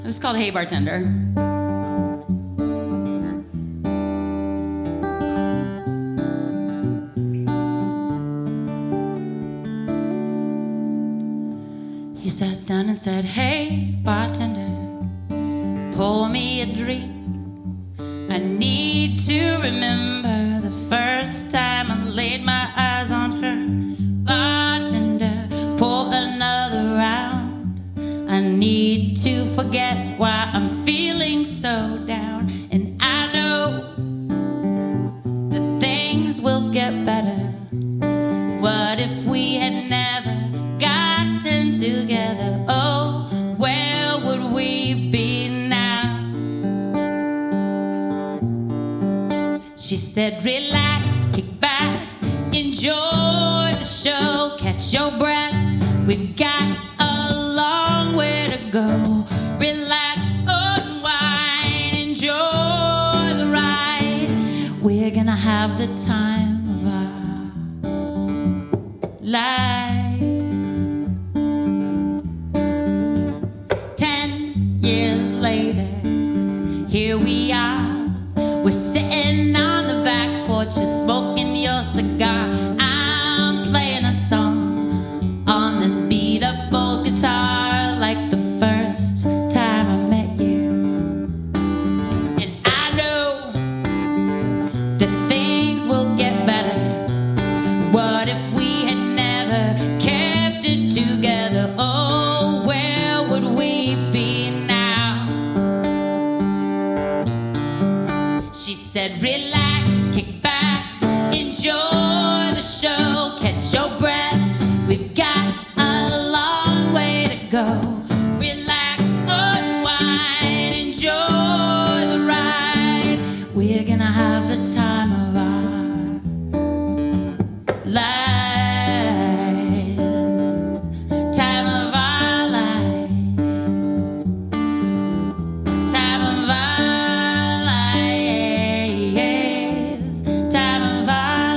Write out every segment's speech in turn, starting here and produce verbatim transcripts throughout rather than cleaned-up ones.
This is called Hey Bartender. He sat down and said, hey bartender, pour me a drink. I need to remember the first time I laid my eyes on her. Bartender, pour another round. I need to forget why I'm feeling so down. And I know that things will get better. What if we had never gotten together? Oh, where would we be now? She said, relax, kick back, enjoy the show, catch your breath. We've got a long way to go. Relax, unwind, enjoy the ride. We're gonna have the time of our lives. Ten years later, here we are. We're sitting on the back porch, you're smoking your cigar. I'm playing a song on this beat up old guitar, like the first time I met you. And I know that things will get better. What if we had never kept it together? Oh, where would we be now? She said, relax, kick back, enjoy the show, catch your breath. We've got a long way to go. Relax, unwind, enjoy the ride. We're gonna have the time of our lives. Time of our lives. Time of our lives. Time of our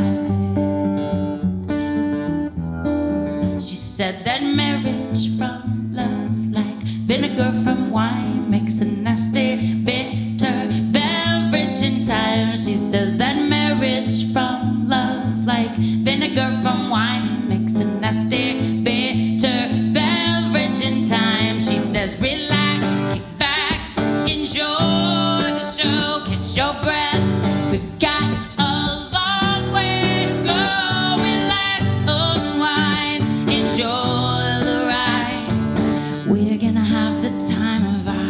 lives. She said that marriage from love, like vinegar from wine, makes a nasty, bitter beverage in time. She says that marriage from love, like vinegar from wine, makes a nasty, bitter beverage in time. She says, relax, kick back, enjoy the show, catch your breath. We've got a long way to go. Relax, unwind, enjoy the ride. We're gonna have the time of our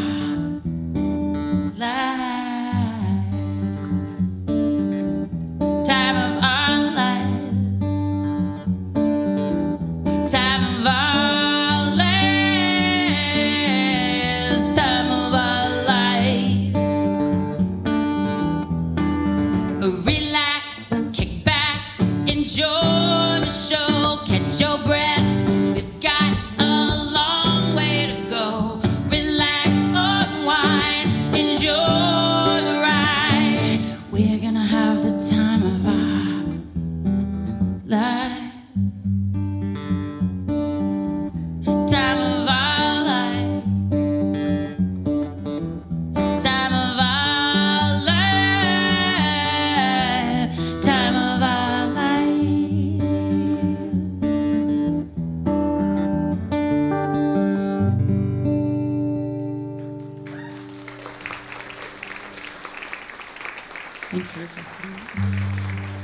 lives. Time of our lives. Time of our lives. Time of our lives. Relax, kick back, enjoy the show, catch your breath. We've got a long way to go. Relax, unwind, enjoy the ride. We're gonna have the time of our lives. Time of our lives. Time of our lives. Time of our lives. Thanks for listening.